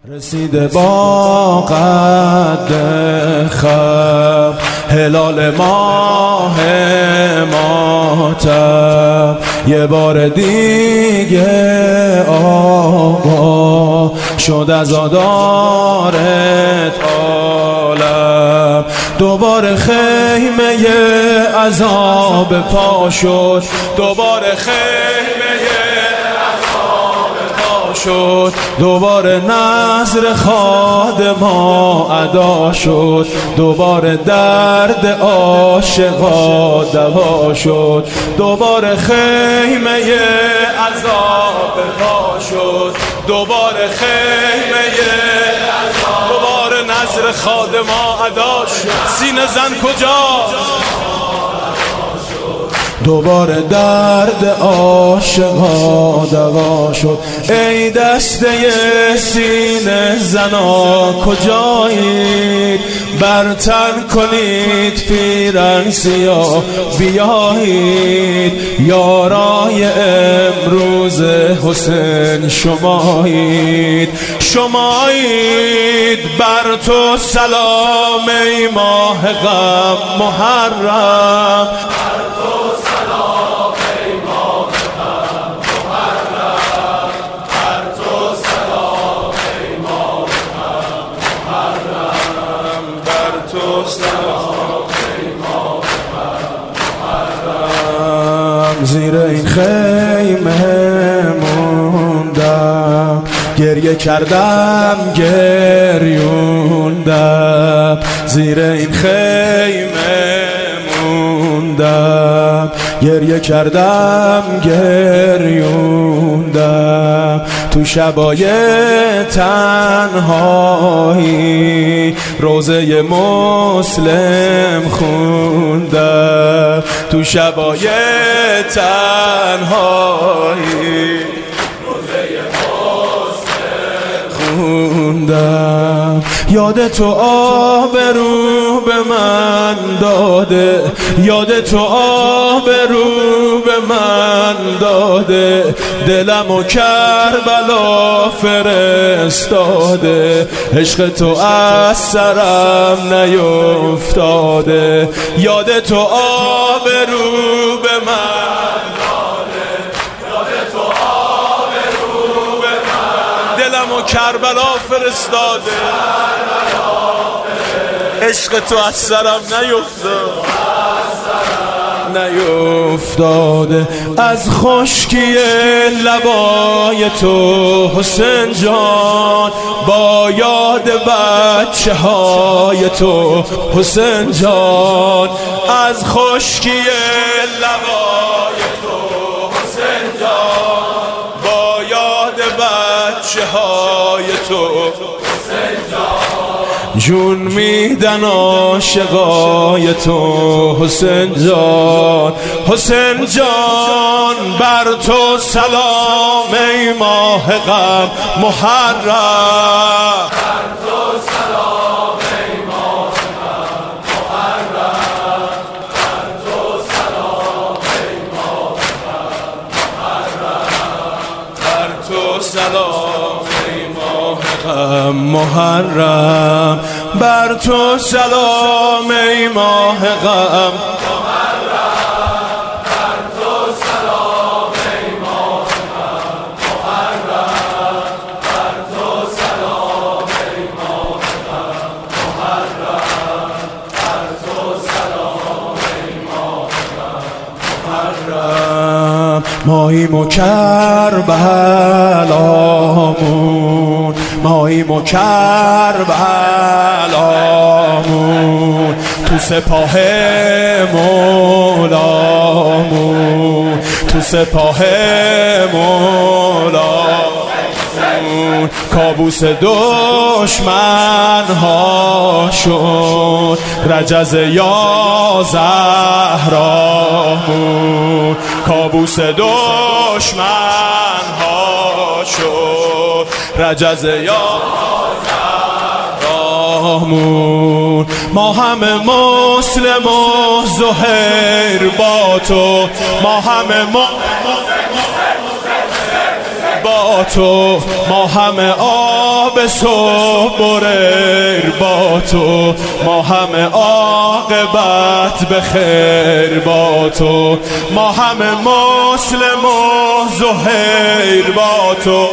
رسیده با قد خم هلال ماه ماتم، یه بار دیگه آقا شد عزادارت عالم. دوباره خیمه عذاب پا شد، دوباره خیمه شد، دوباره نذر خادما ادا شد، دوباره درد عاشقا دوا شد، دوباره خیمه عذاب پا شد، دوباره خیمه عذاب، دوباره نذر خادما ادا شد. سینه زن کجاست؟ دوباره درد عاشقا دوا شد. ای دسته سینه زنا کجایید؟ برتن کنید پیرن سیاه بیایید، یارای امروز حسین شمایید، شمایید. بر تو سلام ای ماه غم محرم، زیر این خیمه موندم، گریه کردم گریوندم، زیر این خیمه موندم، گریه کردم گریوندم. تو شبای تنهایی روزه مسلم خوندم، تو شبای تنهایی روزه مسلم خوندم. یاد تو آبرو به من داده، یاد تو آبرو به من داده، دلم و کربلا فرستاده، عشق تو از سرم نیفتاده. یاد تو آبرو به من داده، یاد تو آبرو به من، دلم و کربلا فرستاده، عشق تو از سرم نیفتاده. از خشکی لبای تو حسین جان، با یاد بچه های تو حسین جان، از خشکی لبای تو حسین جان، با یاد بچه های تو حسین جان، جون میدن عاشقای تو حسین جان، حسین جان. بر تو سلام ای ماه غم محرم، بر تو سلام ای ماه غم محرم، بر تو سلام ای ماه غم محرم، بر تو سلام ای ماه غم محرم، بر تو سلام ای ماه غم محرم، بر تو سلام ای ماه غم محرم، بر تو سلام ای ماه غم محرم، بر تو سلام ای ماه غم محرم. ماییم و کربلامون، ماییم و کربلامون، تو سپاه مولامون، تو سپاه مولامون. کابوس دشمن ها شد رجز یا زهرامون، کابوس دشمن ها شد رجز یا زهرامون. ما همه مسلم و زهیر با تو، ما همه با تو، ما همه آب صبح بریر با تو، ما همه عاقبت به خیر با تو، ما همه مسلم و زهیر با تو،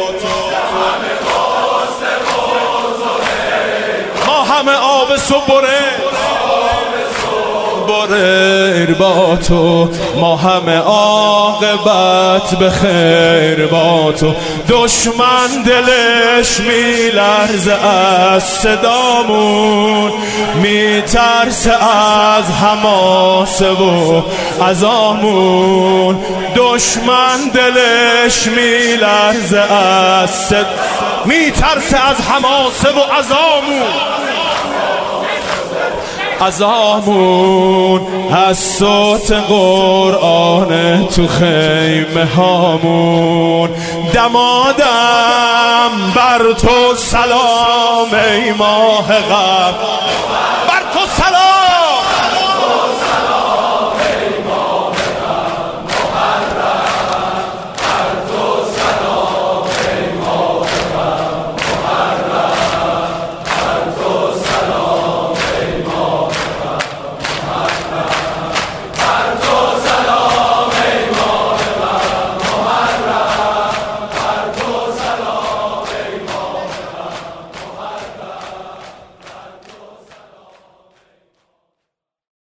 ما همه آب صبح بریر با تو، ما همه عاقبت به خیر با تو. دشمن دلش میلرزه از صدامون، میترسه از حماسه و عزامون. دشمن دلش میلرزه از میترسه از حماسه و عزامون. از صوت قرآن تو خیمه هامون. دمادم بر تو سلام ای ماه غرب، بر تو سلام